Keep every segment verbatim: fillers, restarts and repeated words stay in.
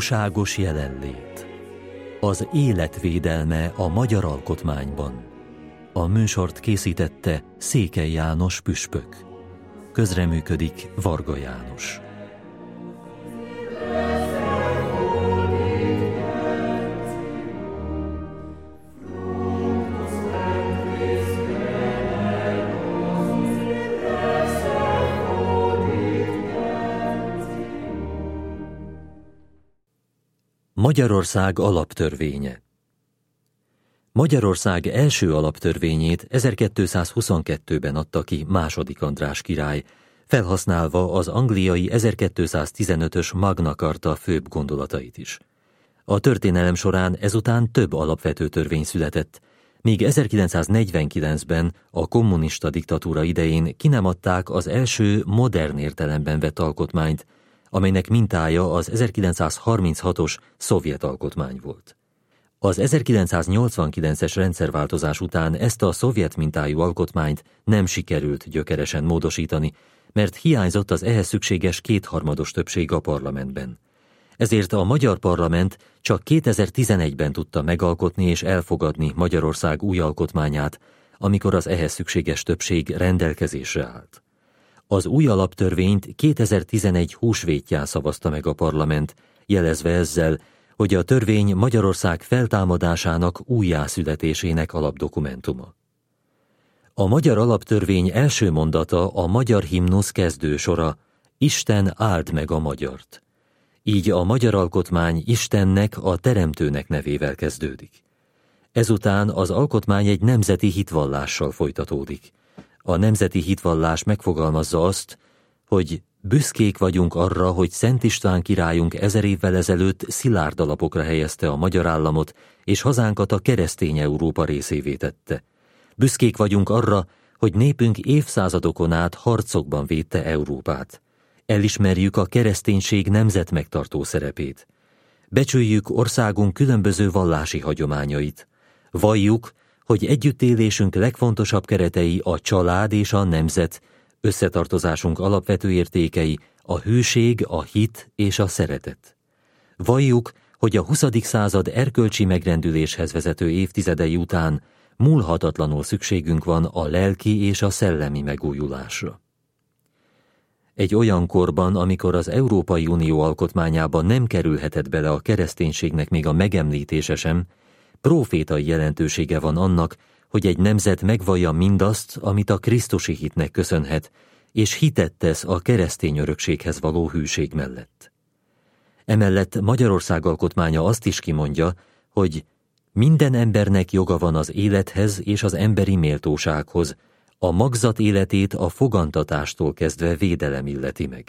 Jóságos jelenlét. Az életvédelme a magyar alkotmányban. A műsort készítette Székely János püspök. Közreműködik Varga János. Magyarország alaptörvénye. Magyarország első alaptörvényét ezerkétszázhuszonkettőben adta ki második András király, felhasználva az angliai ezerkétszáztizenötös Magna Carta főbb gondolatait is. A történelem során ezután több alapvető törvény született, míg ezerkilencszáznegyvenkilencben a kommunista diktatúra idején ki nem adták az első modern értelemben vett alkotmányt, amelynek mintája az ezerkilencszázharminchatos szovjet alkotmány volt. Az ezerkilencszáznyolcvankilences rendszerváltozás után ezt a szovjet mintájú alkotmányt nem sikerült gyökeresen módosítani, mert hiányzott az ehhez szükséges kétharmados többség a parlamentben. Ezért a magyar parlament csak kétezer-tizenegyben tudta megalkotni és elfogadni Magyarország új alkotmányát, amikor az ehhez szükséges többség rendelkezésre állt. Az új alaptörvényt kétezer-tizenegy húsvétján szavazta meg a parlament, jelezve ezzel, hogy a törvény Magyarország feltámadásának újjászületésének alapdokumentuma. A magyar alaptörvény első mondata a magyar himnusz kezdősora: Isten áld meg a magyart. Így a magyar alkotmány Istennek, a Teremtőnek nevével kezdődik. Ezután az alkotmány egy nemzeti hitvallással folytatódik. A nemzeti hitvallás megfogalmazza azt, hogy büszkék vagyunk arra, hogy Szent István királyunk ezer évvel ezelőtt szilárd alapokra helyezte a magyar államot, és hazánkat a keresztény Európa részévé tette. Büszkék vagyunk arra, hogy népünk évszázadokon át harcokban védte Európát. Elismerjük a kereszténység nemzetmegtartó szerepét. Becsüljük országunk különböző vallási hagyományait. Valljuk, hogy együttélésünk legfontosabb keretei a család és a nemzet, összetartozásunk alapvető értékei, a hűség, a hit és a szeretet. Valljuk, hogy a huszadik század erkölcsi megrendüléshez vezető évtizedei után múlhatatlanul szükségünk van a lelki és a szellemi megújulásra. Egy olyan korban, amikor az Európai Unió alkotmányába nem kerülhetett bele a kereszténységnek még a megemlítése sem, prófétai jelentősége van annak, hogy egy nemzet megvallja mindazt, amit a krisztusi hitnek köszönhet, és hitet tesz a keresztény örökséghez való hűség mellett. Emellett Magyarország alkotmánya azt is kimondja, hogy minden embernek joga van az élethez és az emberi méltósághoz, a magzat életét a fogantatástól kezdve védelem illeti meg.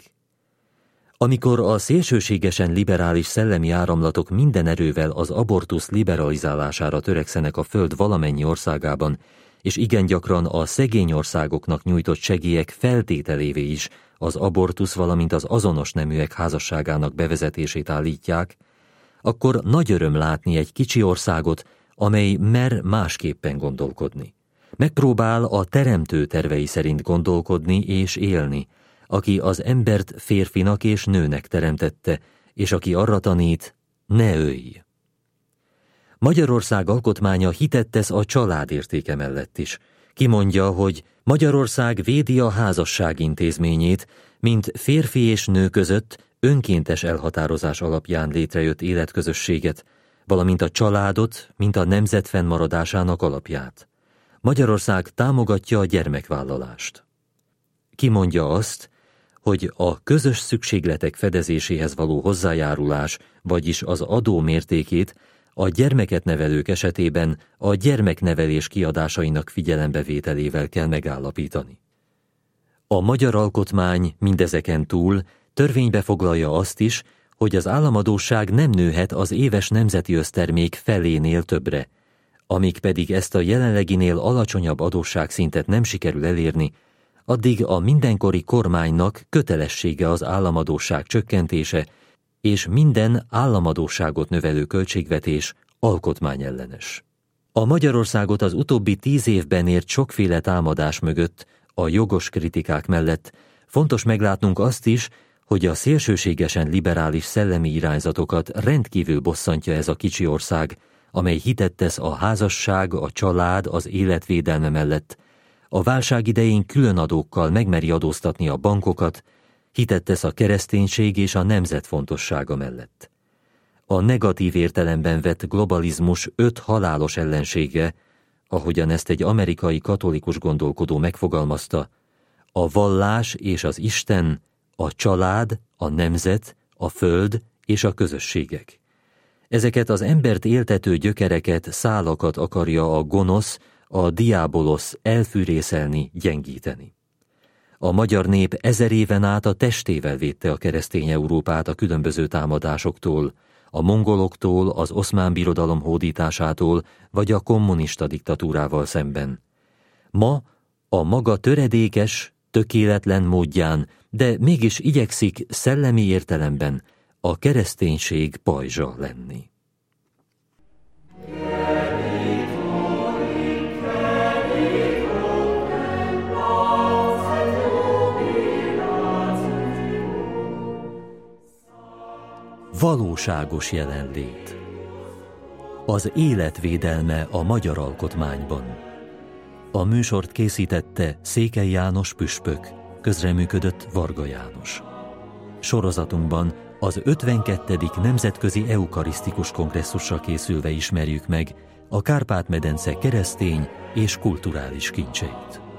Amikor a szélsőségesen liberális szellemi áramlatok minden erővel az abortusz liberalizálására törekszenek a föld valamennyi országában, és igen gyakran a szegény országoknak nyújtott segélyek feltételévé is az abortusz, valamint az azonos neműek házasságának bevezetését állítják, akkor nagy öröm látni egy kicsi országot, amely mer másképpen gondolkodni. Megpróbál a teremtő tervei szerint gondolkodni és élni, aki az embert férfinak és nőnek teremtette, és aki arra tanít: ne ölj. Magyarország alkotmánya hitet tesz a család értéke mellett is. Kimondja, hogy Magyarország védi a házasság intézményét, mint férfi és nő között önkéntes elhatározás alapján létrejött életközösséget, valamint a családot, mint a nemzet fennmaradásának alapját. Magyarország támogatja a gyermekvállalást. Kimondja azt, hogy a közös szükségletek fedezéséhez való hozzájárulás, vagyis az adó mértékét a gyermeket nevelők esetében a gyermeknevelés kiadásainak figyelembevételével kell megállapítani. A magyar alkotmány mindezeken túl törvénybe foglalja azt is, hogy az államadósság nem nőhet az éves nemzeti össztermék felénél többre, amíg pedig ezt a jelenleginél alacsonyabb adósságszintet nem sikerül elérni, addig a mindenkori kormánynak kötelessége az államadósság csökkentése, és minden államadósságot növelő költségvetés alkotmányellenes. A Magyarországot az utóbbi tíz évben ért sokféle támadás mögött, a jogos kritikák mellett fontos meglátnunk azt is, hogy a szélsőségesen liberális szellemi irányzatokat rendkívül bosszantja ez a kicsi ország, amely hitet tesz a házasság, a család, az életvédelme mellett, a válság idején különadókkal megmeri adóztatni a bankokat, hitet tesz a kereszténység és a nemzet fontossága mellett. A negatív értelemben vett globalizmus öt halálos ellensége, ahogyan ezt egy amerikai katolikus gondolkodó megfogalmazta, a vallás és az Isten, a család, a nemzet, a föld és a közösségek. Ezeket az embert éltető gyökereket, szálakat akarja a gonosz, a diabolosz elfűrészelni, gyengíteni. A magyar nép ezer éven át a testével védte a keresztény Európát a különböző támadásoktól, a mongoloktól, az Oszmán Birodalom hódításától, vagy a kommunista diktatúrával szemben. Ma a maga töredékes, tökéletlen módján, de mégis igyekszik szellemi értelemben a kereszténység pajzsa lenni. Valóságos jelenlét. Az életvédelme a magyar alkotmányban. A műsort készítette Székely János püspök, közreműködött Varga János. Sorozatunkban az ötvenkettedik Nemzetközi Eukarisztikus Kongresszusra készülve ismerjük meg a Kárpát-medence keresztény és kulturális kincseit.